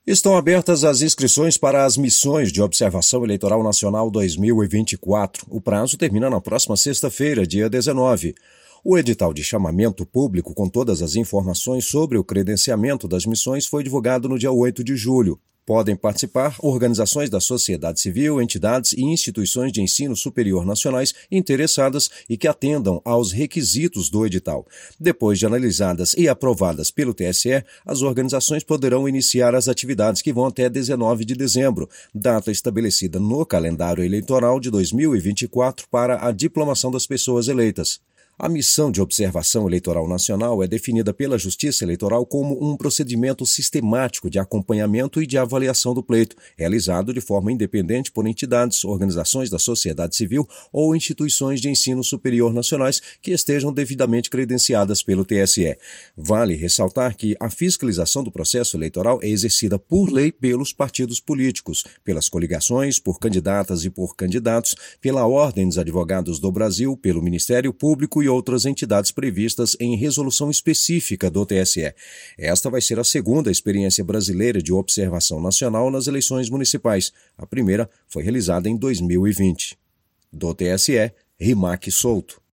Estão abertas as inscrições para as missões de observação eleitoral nacional 2024. O prazo termina na próxima sexta-feira, dia 19. O edital de chamamento público com todas as informações sobre o credenciamento das missões foi divulgado no dia 8 de julho. Podem participar organizações da sociedade civil, entidades e instituições de ensino superior nacionais interessadas e que atendam aos requisitos do edital. Depois de analisadas e aprovadas pelo TSE, as organizações poderão iniciar as atividades que vão até 19 de dezembro, data estabelecida no calendário eleitoral de 2024 para a diplomação das pessoas eleitas. A missão de observação eleitoral nacional é definida pela Justiça Eleitoral como um procedimento sistemático de acompanhamento e de avaliação do pleito, realizado de forma independente por entidades, organizações da sociedade civil ou instituições de ensino superior nacionais que estejam devidamente credenciadas pelo TSE. Vale ressaltar que a fiscalização do processo eleitoral é exercida por lei pelos partidos políticos, pelas coligações, por candidatas e por candidatos, pela Ordem dos Advogados do Brasil, pelo Ministério Público e outras entidades previstas em resolução específica do TSE. Esta vai ser a segunda experiência brasileira de observação nacional nas eleições municipais. A primeira foi realizada em 2020. Do TSE, Rimac Souto.